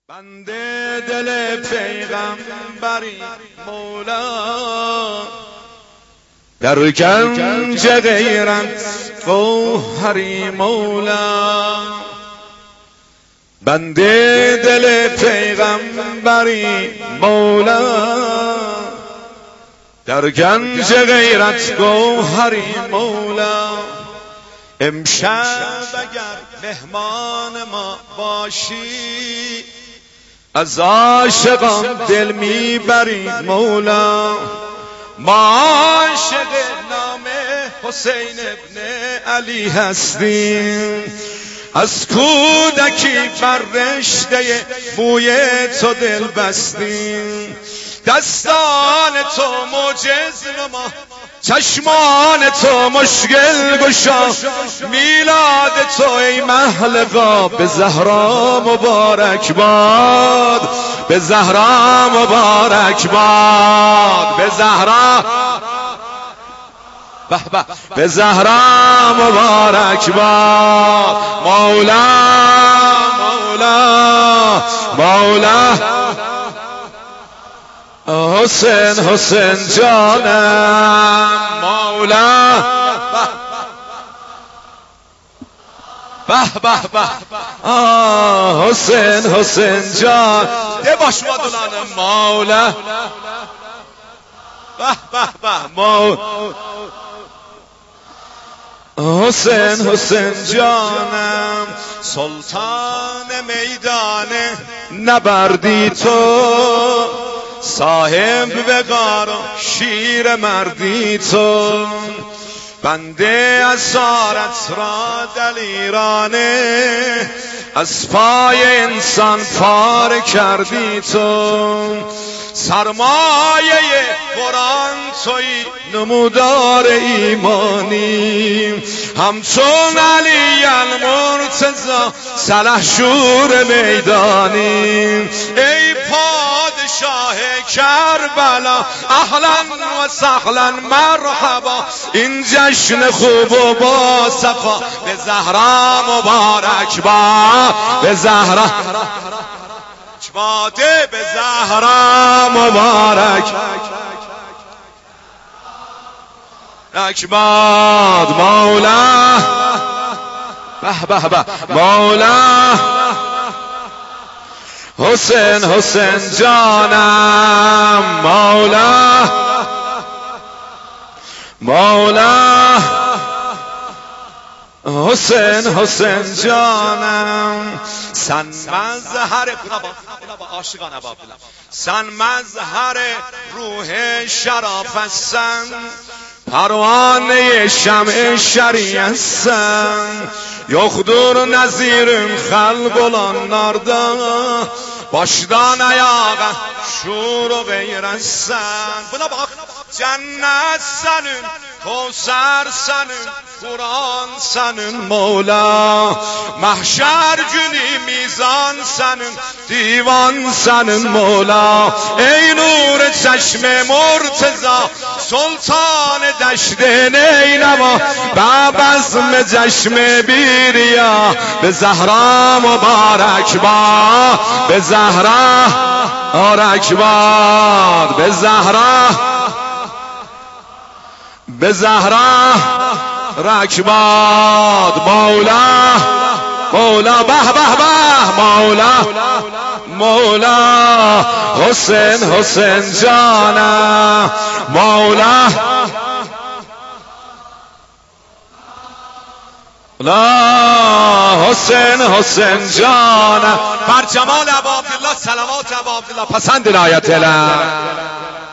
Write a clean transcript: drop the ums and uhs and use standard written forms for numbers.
بنده دل پیغمبری مولا، در گنج غیرت گوهری مولا. بنده دل پیغمبری مولا، در گنج غیرت گوهری مولا. امشب اگر مهمان ما باشی، از عاشقان دل میبری مولا. ما عاشق نام حسین ابن علی هستیم، از کودکی بر رشته موی تو دل بستیم. دستان تو معجز نما، چشمان تو مشکل گشا، میلاد تو ای محلقا به زهرا مبارک باد، به زهرا مبارک باد، به زهرا به زهرا مبارک باد. مولا مولا مولا حسین حسین جانم مولا. به به به حسین حسین جان ده باش مادلانم مولا. به به به مولا حسین حسین جانم. سلطان میدان نبردی تو، صاحب وقار و شیر مردی تو. بنده اسارت را دلیرانه، از پای انسان پار کردی تو. سرمایه قرآن توی نمودار ایمانی، همچون علی المرتضی سلحشور میدانی. ای پادشاه کربلا اهلا و سهلا مرحبا، این جشن خوب و با صفا به زهرا مبارک باد، به زهرا باده، به زهرا مبارک اکباد مولا. به به به مولا حسین حسین جانم مولا مولا حسین حسین جانم. سن مظهر عاشقان ابابیل، سن مظهر روح شرف هستن، پروانه شمع شریعتن. یخدور نظیر خلق الناردا، باشدان ayağa şuur و غیرتن. Buna bak, cennet senin, Kevser senin, Kur'an senin Mevla. Mahşer günü mizan senin, divan senin Mevla. Ey nur çeşme Murteza, Sultan deşt Neyneva, Babazm çeşme birya, به زهرا مبارک باد، به زهرا مبارک باد، به زهرا به زهرا رکباد مولا مولا. به به به مولا مولا حسین حسین جانم مولا. لا حسین حسین جانم. بر جمال ابا عبدالله صلوات ابا عبدالله پسند عنایت الهی.